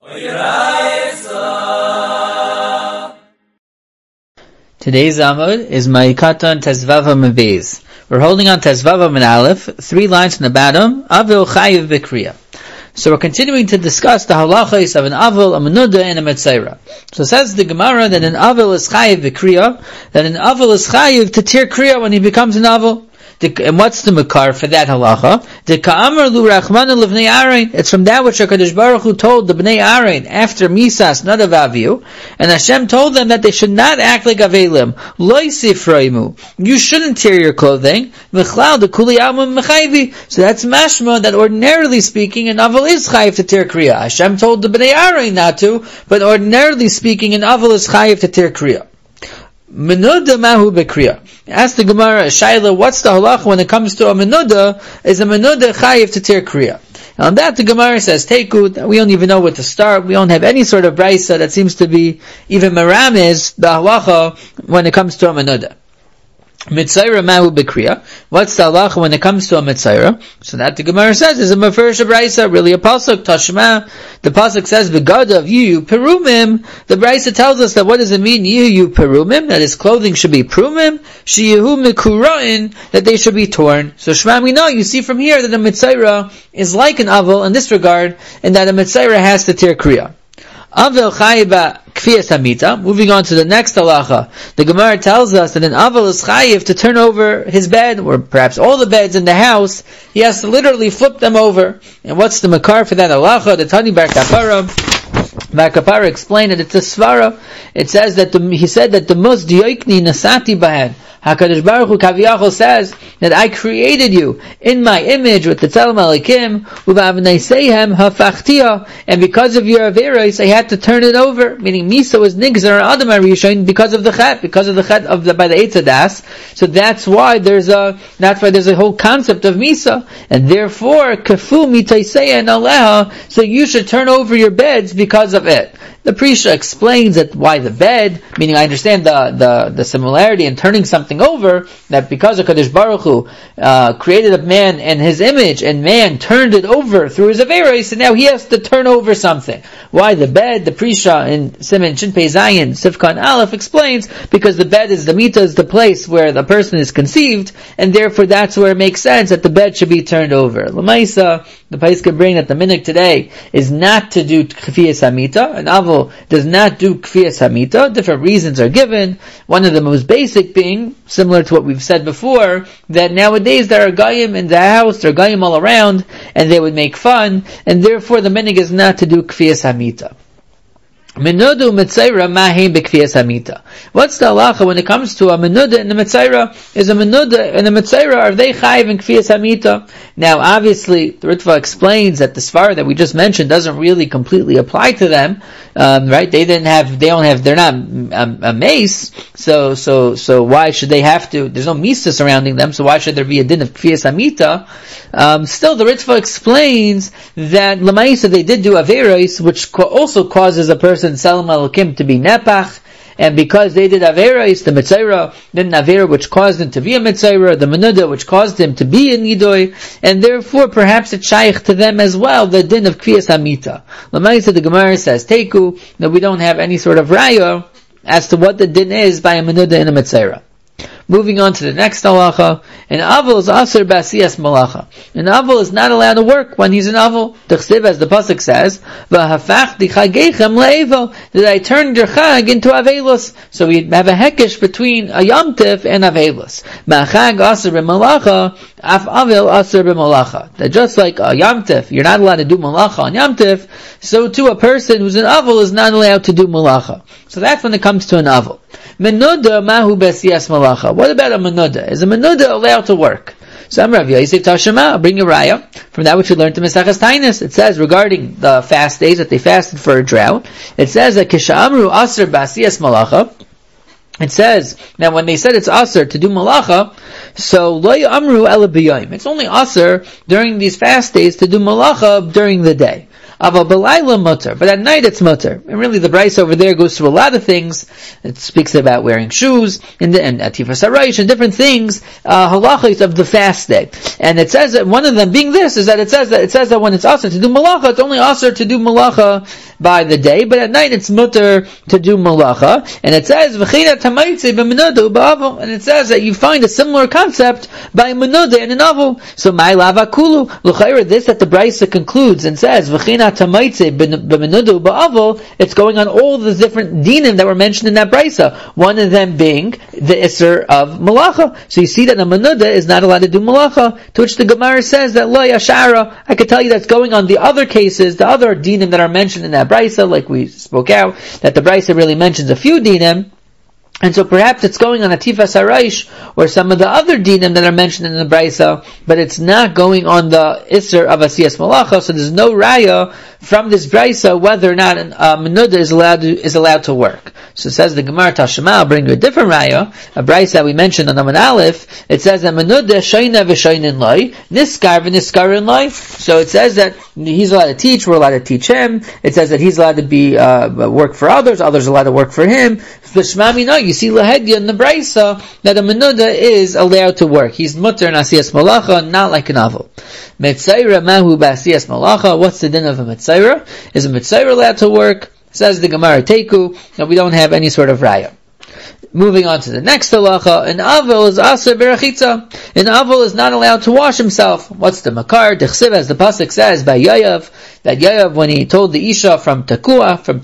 Today's Amud is Ma'ikatan Tezvava Mevez. We're holding on Tezvava Min Aleph, 3 lines from the bottom, Avil Chayiv B'Kriya. So we're continuing to discuss the halachas of an Avil, a Menuda, and a Metzera. So says the Gemara that an Avil is Chayiv B'Kriya, that an Avil is Chayiv to tear Kriya when he becomes an Avil. And what's the makar for that halacha? The ka'amar lu rachmana l'vnei Aaron. It's from that which HaKadosh Baruch Hu told the Bnei Aaron after Misas Nadav Avihu, and Hashem told them that they should not act like Avelim. Lo yisifroimu. You shouldn't tear your clothing. V'chlal de kuli alma mechayvi. So that's mashma that ordinarily speaking, an aval is chayiv to tear kriya. Hashem told the Bnei Aaron not to, but ordinarily speaking, an aval is chayiv to tear kriya. Menuda mahu bekriya. Ask the Gemara, Shaila, what's the halacha when it comes to a menuda? Is a menuda chayiv to tear kriya? And on that the Gemara says, Teku, we don't even know where to start. We don't have any sort of brisa that seems to be even meramis the halacha when it comes to a menuda. Mitzayra mahu bekriya. What's the halacha when it comes to a mitzayra? So that the Gemara says is a mefurish brisa, really a pasuk, Tashma. The pasuk says, "Begada of you perumim." The brisa tells us that what does it mean, you perumim? That his clothing should be perumim, sheyehu mikurain, that they should be torn. So Shema, we know, you see from here that a mitzayra is like an avil in this regard, and that a mitzayra has to tear kriya. Avil chayiba kfiyas hamita. Moving on to the next halacha, the Gemara tells us that an avil is chayiv to turn over his bed, or perhaps all the beds in the house. He has to literally flip them over. And what's the makar for that halacha? The Tani Bar Kapara explained that it's a svara. It says that he said that the mus diyoikni nasati bahen. HaKadosh Baruch Hu Kaviyachol says that I created you in my image with the Tzelem Elikim, u'va'avneisehem hafachtia, and because of your averos, I had to turn it over. Meaning Misa was nigzar adam harishon because of the chet by the Eitz Das. So that's why there's a whole concept of Misa, and therefore kafu mitaiseya and aleha. So you should turn over your beds because of it. The Prisha explains that why the bed, meaning I understand the similarity in turning something over, that because HaKadosh Baruch Hu created a man in his image, and man turned it over through his averos, and now he has to turn over something. Why the bed? The Prisha in Siman Shinpei Zayin, Sifkan Aleph explains, because the bed is the mita, is the place where the person is conceived, and therefore that's where it makes sense that the bed should be turned over. L'maisa, the Pais can bring that the minhag today is not to do kfiyas hamita. An avil does not do kfiyas hamita. Different reasons are given. One of the most basic being, similar to what we've said before, that nowadays there are gayim in the house, there are gayim all around, and they would make fun, and therefore the minhag is not to do kfiyas hamita. Menuda u'metzayra mahim b'kfiyas hamita. What's the halacha when it comes to a menuda and a metzayra? Is a menuda and a metzayra, are they chayiv in kfiyas hamita? Now, obviously, the Ritva explains that the svara that we just mentioned doesn't really completely apply to them, right? They're not a mace, so why should they have to? There's no misa surrounding them, so why should there be a din of kfiyas hamita? Still, the Ritva explains that lamaisa they did do averos, which also causes a person Tzelem Elikim to be nepach, and because they did averos, the metzayra did an avera which caused him to be a metzayra, the menuda which caused him to be a nidoy, and therefore perhaps it's shaykh to them as well, the din of kfiyas hamita. Lamaisa, the Gemara says, Teku, that we don't have any sort of raya as to what the din is by a menuda and a metzayra. Moving on to the next halacha, an avil is asur b'asiyas malacha. An avil is not allowed to work when he's an avil. T'chsiv, as the pasuk says, v'hafachti chagechem le'evel, that I turned your chag into avelus. So we have a hekesh between a yom tif and avelus. Ma'chag asur b'malacha, af avil asur b'malacha. That just like a yom tif, you're not allowed to do malacha on yom tif, so too a person who's an avil is not allowed to do malacha. So that's when it comes to an avil. Menuda mahu b'asiyas malacha. What about a menuda? Is a menuda allowed to work? So I'm Rav Yosef Tashema, I'll bring a raya from that which we learned in Mesachas Tainus. It says regarding the fast days that they fasted for a drought, it says that Kisha'amru Asr B'asiyas Malacha, it says that when they said it's Asr to do Malacha, so Lo Amru Ela B'yayim. It's only Asr during these fast days to do Malacha during the day. Aval b'layla mutter, but at night it's mutter. And really the Braisa over there goes through a lot of things. It speaks about wearing shoes, and atifas haraish, and different things, halachos of the fast day. And it says that one of them being this, is that it says that when it's asr to do malacha, it's only asr to do malacha by the day, but at night it's mutter to do malacha. And it says, v'china tamaitze b'menuda u'ba'avel, and it says that you find a similar concept by menuda and an avel. So my lava kulu, l'chayra, this that the Braisa concludes and says, v'china tamaitze b'menuda u'ba'avel, it's going on all the different dinim that were mentioned in that Braisa. One of them being the isser of malacha. So you see that a menuda is not allowed to do malacha, to which the Gemara says that lo yashara, I could tell you that's going on the other cases, the other dinim that are mentioned in that Braisa, like we spoke out, that the Braisa really mentions a few dinim, and so perhaps it's going on atifas haraish, or some of the other dinim that are mentioned in the Braisa, but it's not going on the isser of asiyas malacha, so there's no raya from this Braisa whether or not a menuda is allowed to work. So it says the Gemara Tashema, I'll bring you a different raya, a Braisa we mentioned on Amud Aleph. It says that menuda shayna v'shaynin loy, niskar v'niskarin loy. So it says that he's allowed to teach, we're allowed to teach him. It says that he's allowed to be work for others are allowed to work for him. L'shmami no, you see lahedya in the Braisa that a menuda is allowed to work. He's mutter in asiyas malacha, not like an avel. Metzaira mahu b'asiyas malacha. What's the din of a metzaira? Is a metzaira allowed to work? Says the Gemara Teku, that we don't have any sort of raya. Moving on to the next halacha, an avel is aser berachitza. An avel is not allowed to wash himself. What's the makar? Dechsiv, as the pasuk says by Yayav, that Yayav, when he told the Isha from Takua to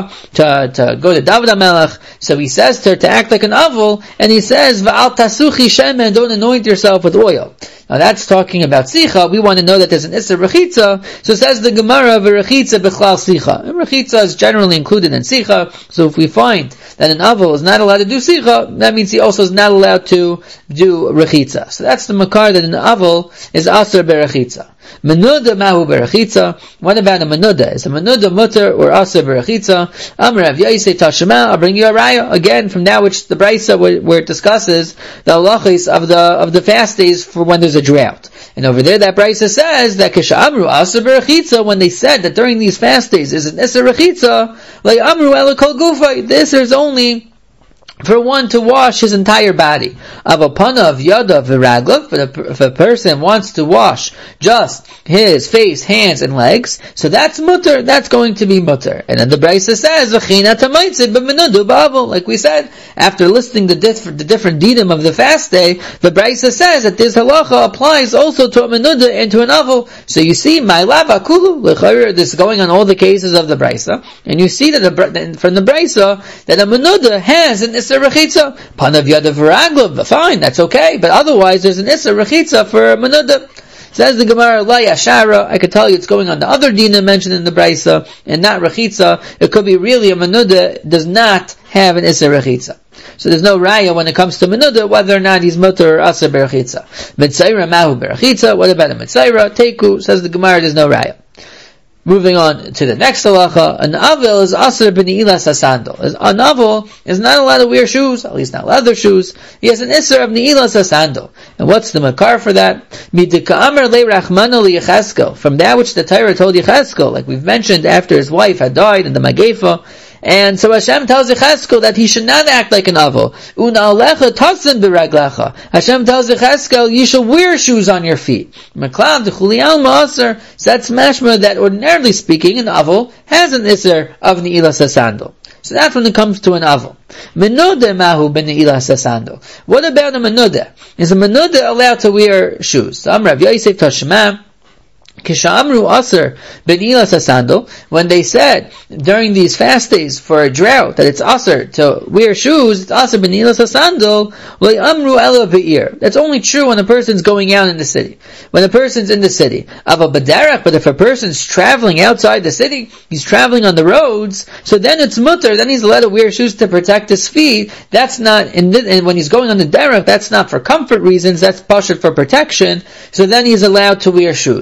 go to David HaMelech, so he says to her to act like an avel, and he says, Va'al tasuchi shemen, don't anoint yourself with oil. Now that's talking about sicha. We want to know that there's an isser rechitza. So says the Gemara, v'rechitza b'chlal sicha. And rechitza is generally included in sicha. So if we find that an avel is not allowed to do sicha, that means he also is not allowed to do rechitza. So that's the makar that an avel is aser berechitza. Menuda mahu berechitza. What about a menuda? Is a menuda mutter or aser berechitza? Amar Rav Yosef Tashema. I'll bring you a raya again from that which the Braisa where it discusses the halachis of the fast days for when there's a drought. And over there that Braisa says that Kisha Amru aser berechitza, when they said that during these fast days is an iser rechitza, like Amru ela kol gufa, the iser is only for one to wash his entire body. Avapana of yada v'raglav, but if a person wants to wash just his face, hands, and legs, so that's mutter, that's going to be mutter. And then the Braisa says, v'china tamaitze b'menuda b'avel, like we said, after listing the different dinim of the fast day, the Braisa says that this halacha applies also to a menuda and to an avel. So you see, my lava kulu, this is going on all the cases of the Braisa, and you see that from the Braisa, that a menuda has an isser rechitza. Panav yada v'raglav, fine, that's okay, but otherwise there's an isser rechitza for a menuda. Says the Gemara, la yashara, I could tell you it's going on the other dina mentioned in the Braisa, and not rechitza. It could be really a menuda does not have an isser rechitza. So there's no raya when it comes to menuda, whether or not he's mutter or aser berechitza. Mitzaira mahu berechitza, what about a mitzaira? Teku, says the Gemara, there's no raya. Moving on to the next halacha, an avel is aser b'ni'ilas hasandal. An avel is not allowed to wear shoes, at least not leather shoes. He has an isser of ni'ilas hasandal. And what's the makar for that? Midika'amar le'rachmana li'yecheskel. From that which the Torah told Yecheskel, like we've mentioned after his wife had died in the Magefa, and so Hashem tells Yecheskel that he should not act like an avel. Una'alecha tatzin b'raglecha. Hashem tells Yecheskel, you shall wear shoes on your feet. Meklav d'chuli alma aser. So that's mashma that ordinarily speaking, an avel has an isser of ni'ilas hasandal. So that's when it comes to an avel. Menuda mahu b'ni'ilas hasandal. What about a menuda? Is a menuda allowed to wear shoes? So Amar Rav Yosef Tashema, Kishamru Aser Benilas Hasandal, when they said during these fast days for a drought that it's Aser to wear shoes, it's Aser Benilas Hasandal, Amru Ela Be'ir. That's only true when a person's going out in the city. When a person's in the city. Ava Badarach, but if a person's traveling outside the city, he's traveling on the roads, so then it's mutter, then he's allowed to wear shoes to protect his feet. That's not, and when he's going on the derech, that's not for comfort reasons, that's pashut for protection, so then he's allowed to wear shoes. So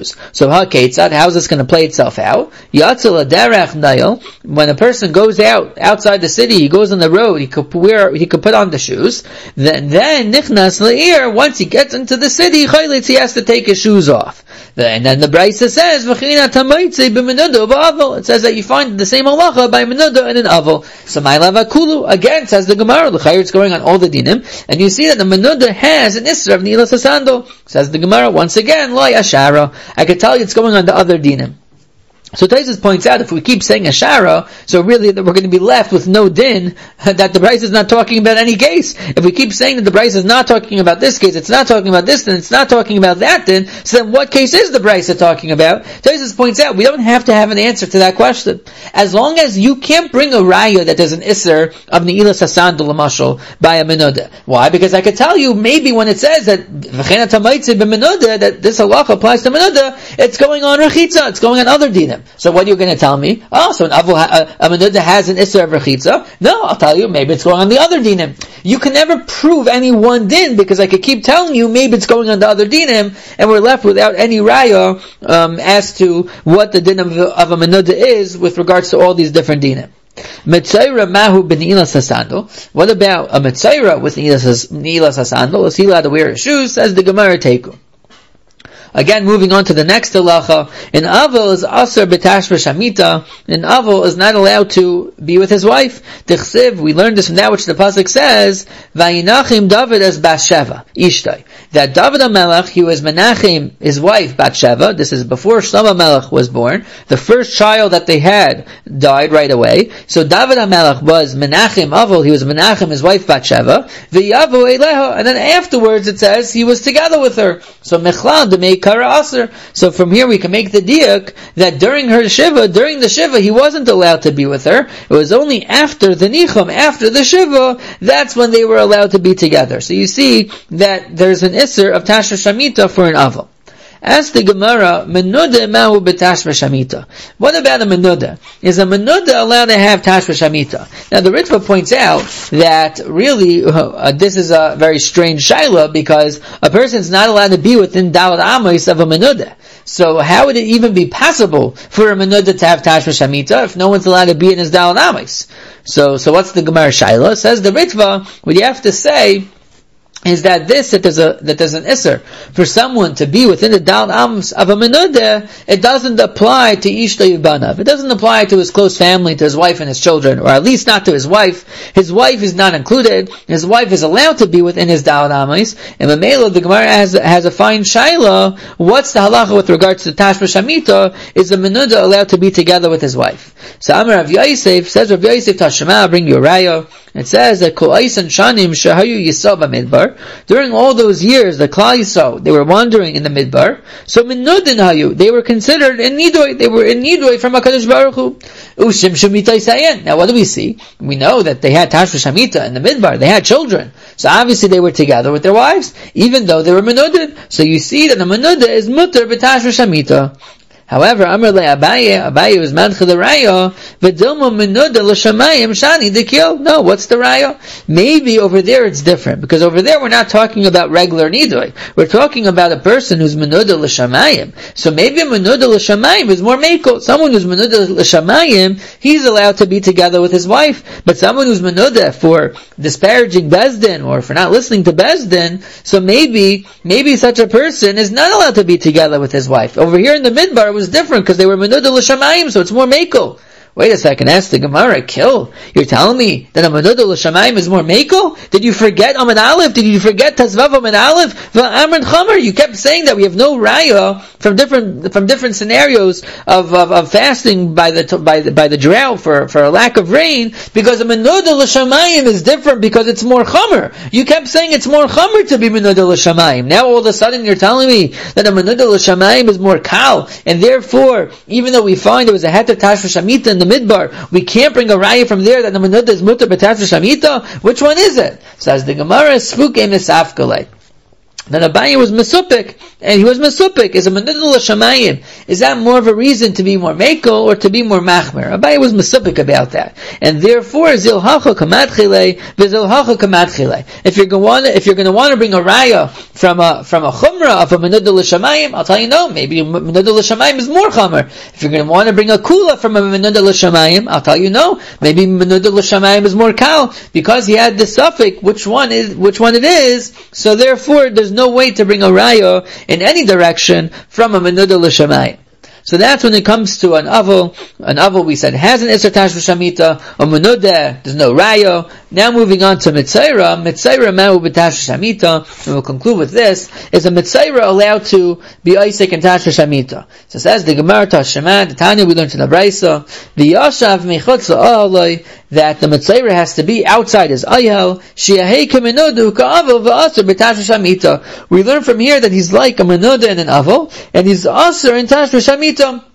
So how is this going to play itself out? When a person goes outside the city, he goes on the road, he could put on the shoes. Then nichnas le'ir, once he gets into the city, he has to take his shoes off. And then the Brisa says, it says that you find the same halacha by menuda and an aval. So again, says the Gemara, it's going on all the dinim, and you see that the menuda has an isra of nilas hasandal. Says the Gemara, once again, lo yashara. I could tell you it's going on the other dinim. So Taisus points out, if we keep saying ashara, so really we're going to be left with no din, that the Brisa is not talking about any case. If we keep saying that the Brisa is not talking about this case, it's not talking about this din, it's not talking about that din, so then what case is the Brisa talking about? Taisus points out, we don't have to have an answer to that question. As long as you can't bring a raya that there's an isser of ne'ilas hasandal l'mashal by a menuda. Why? Because I could tell you, maybe when it says that v'chena tamaitze b'menuda, that this halacha applies to menuda, it's going on rechitza, it's going on other dinim. So what are you going to tell me? Oh, so a menuda has an isser of rechitza? No, I'll tell you, maybe it's going on the other dinim. You can never prove any one din, because I could keep telling you, maybe it's going on the other dinim, and we're left without any raya as to what the din of a menuda is with regards to all these different dinim. Metzaira mahu b'ni'ilas hasandal. What about a metzaira with ni'ilas hasandal? Is he allowed to wear his shoes? Says the Gemara Teiku. Again, moving on to the next halacha, an aval is aser b'tashva shamita. An aval is not allowed to be with his wife. Tichsiv, we learned this from that which the pasuk says, Vayinachim David as Bathsheva, Ishtai. That David HaMelech, he was Menachem, his wife, Bathsheva. This is before Shlomo HaMelech was born. The first child that they had died right away. So David HaMelech was Menachem Aval, he was Menachem, his wife, Bathsheva. V'yavu Eileha, and then afterwards it says he was together with her. So Mechlal, the Kara Aser. So from here we can make the diak that during the Shiva, he wasn't allowed to be with her. It was only after the Nichum, after the Shiva, that's when they were allowed to be together. So you see that there's an Isser of Tashva Shamita for an Aval. Ask the Gemara, menuda mahu b'tashva shamita. What about a menuda? Is a menuda allowed to have tashva shamita? Now the Ritva points out that really this is a very strange shaila, because a person is not allowed to be within Dalad Amos of a menuda. So how would it even be possible for a menuda to have tashva shamita if no one's allowed to be in his Dalad Amos? So what's the Gemara shaila? Says the Ritva, what you have to say is that there's an isser for someone to be within the Dal Ams of a menuda. It doesn't apply to Ishta Yibanav. It doesn't apply to his close family, to his wife and his children, or at least not to his wife. His wife is not included. His wife is allowed to be within his Dal Amos. And Mamela, the Gemara has a fine shaila. What's the halacha with regards to Tashva Shamita? Is the menuda allowed to be together with his wife? So Amar Rav Yosef says, Rav Yosef Tashema, I'll bring you a raya. It says that Kol Eisen Shanim Shahayu Yisrael B'Midbar. During all those years, the Klal Yisrael, they were wandering in the Midbar. So Menudin Hayu, they were considered in Nidoy. They were in Nidoy from HaKadosh Baruch Hu. Ushim Shemitah Yisayen. Now what do we see? We know that they had Tashva Shamita in the Midbar. They had children. So obviously they were together with their wives, even though they were Menudin. So you see that the Menuda is Mutter B'Tashva Shamita. However, Amar le Abaye was madcha the raya, v'dilma menuda l'shamayim shani dekil. No, what's the raya? Maybe over there it's different, because over there we're not talking about regular nidoy. We're talking about a person who's menuda l'shamayim. So maybe a menuda l'shamayim is more meiko. Someone who's menuda l'shamayim, he's allowed to be together with his wife. But someone who's menuda for disparaging Bezdin, or for not listening to Bezdin, so maybe such a person is not allowed to be together with his wife. Over here in the Midbar, was different because they were menuda l'shamayim, so it's more meiko. Wait a second, ask the Gemara, kill. You're telling me that a menuda l'shamayim is more meiko? Did you forget Amid Aleph? Did you forget Tezvav Amid Aleph? V'amrin Chomer, you kept saying that we have no raya from different scenarios of fasting by the drought for a lack of rain, because a menuda l'shamayim is different because it's more chomer. You kept saying it's more chomer to be menuda l'shamayim. Now all of a sudden you're telling me that a menuda l'shamayim is more kal, and therefore, even though we find there was a heter tashva shamita in the Midbar, we can't bring a raya from there that the menuda is mutter b'tashva shamita. Which one is it? Says the Gemara, spuk emes afkalei. Then Abaye was mesupik, and he was mesupik. Is a menudel l'shamayim? Is that more of a reason to be more mekel or to be more machmer? Abaye was mesupik about that, and therefore zilhacha kamatchile v'zilhacha kamatchile. If you're going to want to bring a raya from a chumrah of a menudel l'shamayim, I'll tell you no. Maybe menudel l'shamayim is more chamer. If you're going to want to bring a kula from a menudel l'shamayim, I'll tell you no. Maybe menudel l'shamayim is more kal, because he had the suffix which one it is. So therefore, there's no way to bring a raya in any direction from a menudel l'shamayim. So that's when it comes to an avol. An avol, we said, has an Isser Tashmish Hamita. A menudeh, there's no rayo. Now moving on to Mitzaira. Mitzaira ma'u b'Tashmish Hamita. And we'll conclude with this. Is a Mitzaira allowed to be Isaac and Tashmish Hamita? So it says, the Gemara Tashema, the Tanya we learned in the Braisa, the Yashav mechutz la'aloi, that the Mitzaira has to be outside his ayel. Shiahei k'menudu ka'avol v'asur b'Tashmish Hamita. We learn from here that he's like a menudeh and an avol, and he's asur in Tashmish Hamita.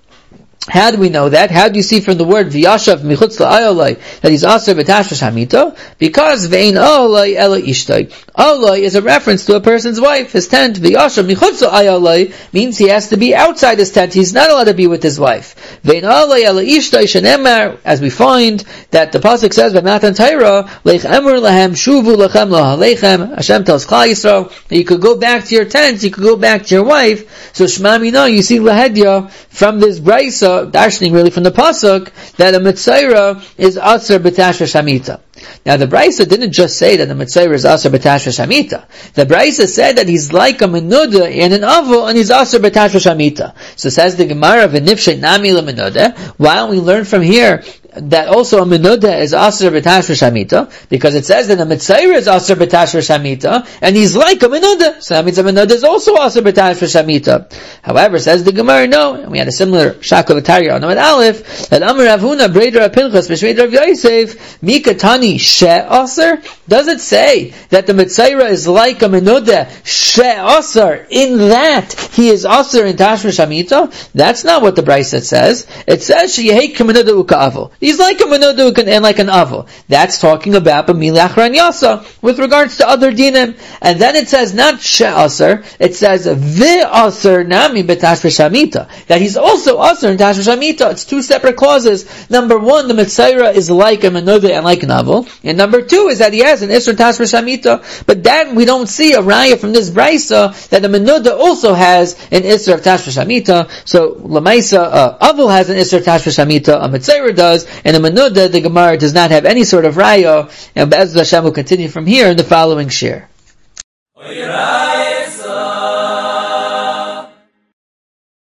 How do we know that? How do you see from the word v'yashav michutz la'ayolai that he's asur b'tashmish hamita? Because ve'in ayolai ela ishtay. Ayolai is a reference to a person's wife, his tent. V'yashav michutz la'ayolai means he has to be outside his tent. He's not allowed to be with his wife. Ve'in ayolai ela ishtay shenemar, as we find that the pasuk says by Matan Torah, leich emur lahem shuvu lachem lahalechem. Hashem tells Klal Yisrael that you could go back to your tent, you could go back to your wife. So Shema Mina, you see lahedya from this brisa, darshaning really from the pasuk, that a Mitzaira is asur b'tashmish hamita. Now the Braisa didn't just say that the Mitzaira is asur b'tashmish hamita. The Braisa said that he's like a menudeh and an avol, and he's asur b'tashmish hamita. So says the Gemara, v'nifshet nami l'menudeh. Why don't we learn from here that also a menudeh is asur b'tashmish hamita? Because it says that a Mitzaira is asur b'tashmish hamita, and he's like a menudeh. So that means a menudeh is also asur b'tashmish hamita. However, says the Gemara, no. And we had a similar shakavatari on Amud Aleph, that Amar Rav Huna Breder Rav Pinchas B'Shmei Rav Yosef Mikatani She Aser. Does it say that the Mitzaira is like a menudeh She Aser, in that he is Aser in Tashmish Hamita? That's not what the Braisa says. It says Sheyehei k'menudeh u'ka'avol. He's like a menudeh and like an avol. That's talking about B'milach Ranyasa with regards to other dinim. And then it says not She Aser, it says V'Aser Nami B'Tashmish Hamita, that he's also Aser in Tashmish Hamita. It's two separate clauses. Number one, the Mitzaira is like a menudeh and like an avol. And number two is that he has an Isser Tashmish Hamita. But that we don't see a raya from this Braisa that the menudeh also has an Isser of Tashmish Hamita. So Lamaisa, avol has an Isser Tashmish Hamita, a Mitzaira does, and a menudeh, the Gemara does not have any sort of raya. And Be'ez Hashem will continue from here in the following shir.